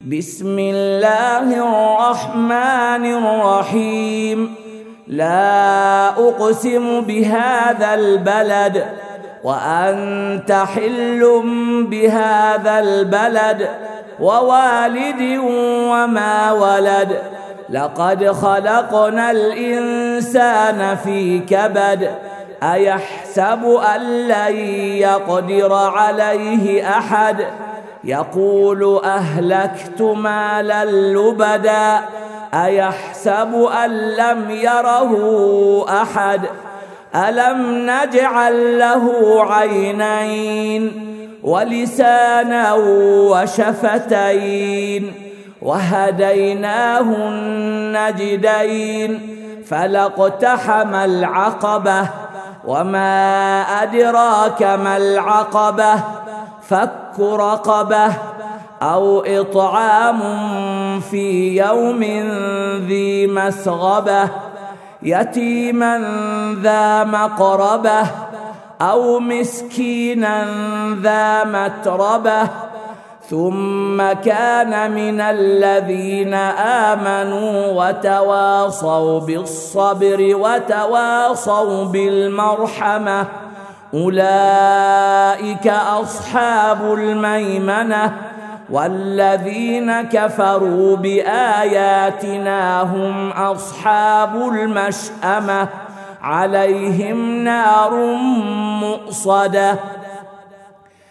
بسم الله الرحمن الرحيم لا أقسم بهذا البلد وأنت حل بهذا البلد ووالد وما ولد لقد خلقنا الإنسان في كبد أيحسب أن لن يقدر عليه أحد يقول أهلكت مالا لبدا أيحسب أن لم يره أحد ألم نجعل له عينين ولسانا وشفتين وهديناه النجدين فلاقتحم العقبة وما أدراك ما العقبة فك رقبة أو إطعام في يوم ذي مسغبة يتيما ذا مقربة أو مسكينا ذا متربة ثم كان من الذين آمنوا وتواصوا بالصبر وتواصوا بالمرحمة أولئك أصحاب الميمنة والذين كفروا بآياتنا هم أصحاب المشأمة عليهم نار مؤصدة